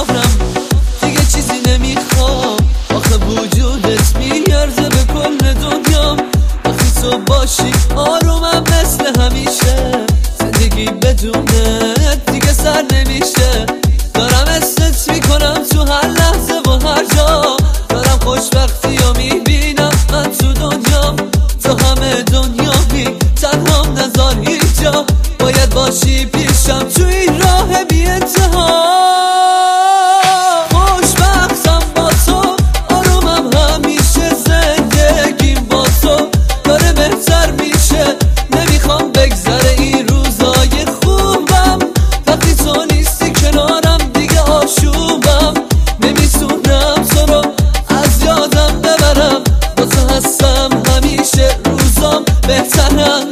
کنارم، دیگه چیزی نمیخوام. آخه وجودت میارزه به کل دنیام. وقتی تو باشی آرومم مثل همیشه. زندگی بدونت دیگه سر نمیشه. دارم استت میکنم تو هر لحظه و هر جا. دارم خوشبختی ها میبینم من تو دنیام. تو همه دنیا بی تنهام نذار هیچ جا. باید باشی پیشم تو این راه بی انتها. خوشبختم با تو، آرومم همیشه. زندگیم با تو داره بهتر میشه. نمیخوام بگذره این روزای خوبم. وقتی تو نیستی کنارم دیگه آشوبم. نمیتونم تو رو از یادم ببرم. با تو هستم همیشه، روزام بهترم.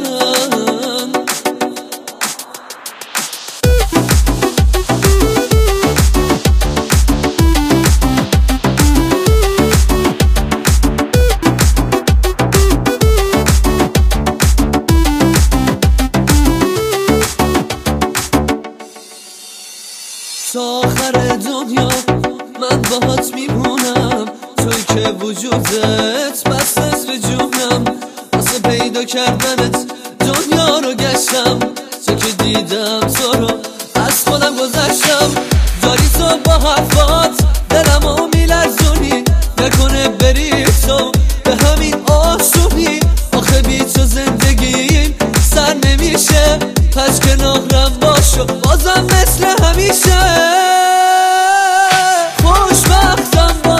تا آخر دنیا من باهات میمونم. توی که وجودت بس نصف جونم. واسه پیدا کردنت دنیا رو گشتم. تا که دیدم تو رو از خودم گذشتم. داری تو با حرفات دلمو میلرزونی. نکنه بری تو به همین آسونی. آخه بی تو زندگیم سر نمیشه. پس کنارم باشو بازم مثل همیشه. خوشبختم